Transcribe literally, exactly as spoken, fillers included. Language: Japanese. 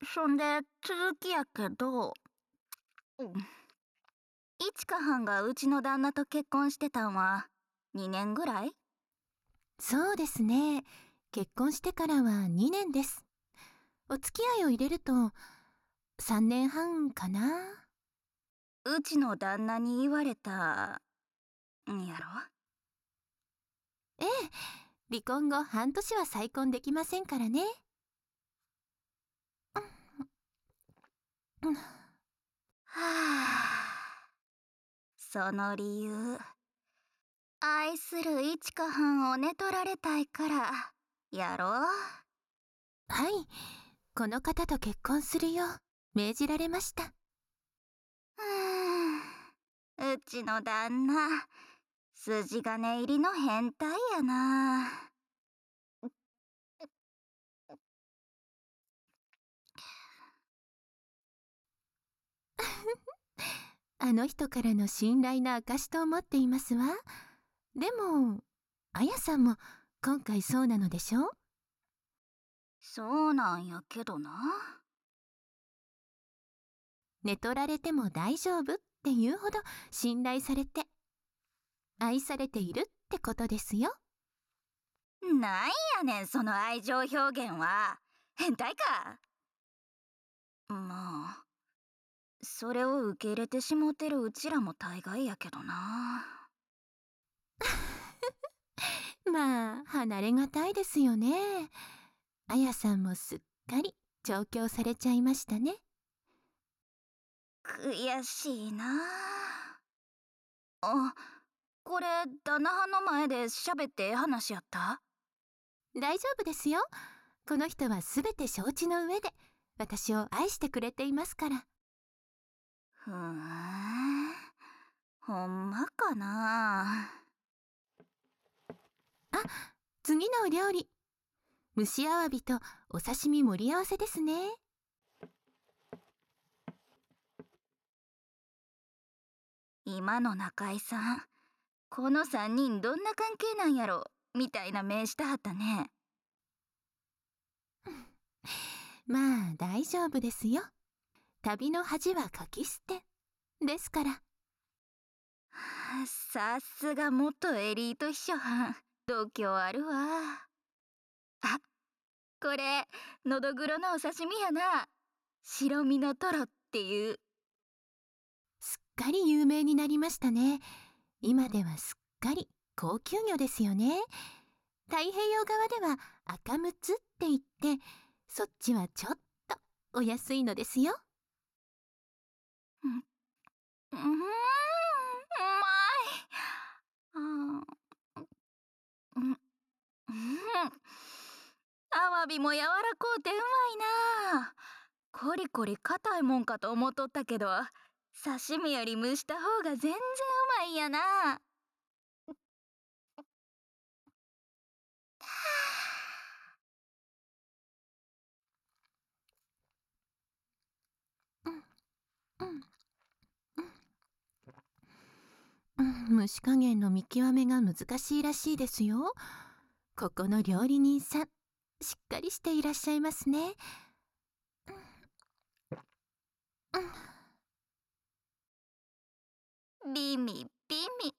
そんで続きやけど、うん、いちかはんがうちの旦那と結婚してたんはにねんぐらい？ そうですね。結婚してからはにねんです。お付き合いを入れるとさんねんはんかな。 うちの旦那に言われたんやろ？ ええ、離婚後半年は再婚できませんからね。うん。ははあ、その理由、愛するいちかはんを寝取られたいからやろ？ い、この方と結婚するよう命じられました。 うーん、うちの旦那、筋金入りの変態やな。 あの人からの信頼の証と思っていますわ。でも、あやさんも今回そうなのでしょ？ そうなんやけどな。 寝取られても大丈夫っていうほど信頼されて愛されているってことですよ。 なんやねんその愛情表現は。変態か。まあ、それを受け入れてしもてるうちらも大概やけどな。 まあ離れがたいですよね。あやさんもすっかり調教されちゃいましたね。 悔しいな。あ、これ旦那はんの前で喋ってええ話やった？ 大丈夫ですよ。この人はすべて承知の上で私を愛してくれていますから。 ふーん、ほんまかな。 あ、次のお料理、蒸しアワビとお刺身盛り合わせですね。 今の中井さん、このさんにんどんな関係なんやろみたいな目したはったね。 まあ大丈夫ですよ。旅の恥はかき捨てですから。 さすが元エリート秘書はん、度胸あるわ。あ、これのどぐろのお刺身やな。白身のトロっていう。 すっかり有名になりましたね。今ではすっかり高級魚ですよね。太平洋側では赤むつって言って、そっちはちょっとお安いのですよ。 うん、うーん、うまい。あー、うん、うん。アワビも柔らこうてうまいな。コリコリ硬いもんかと思っとったけど、刺身より蒸した方が全然うまいんやな。 うんうんうん、蒸し加減の見極めが難しいらしいですよ。ここの料理人さん、しっかりしていらっしゃいますね。うんうん。 ビミビミ。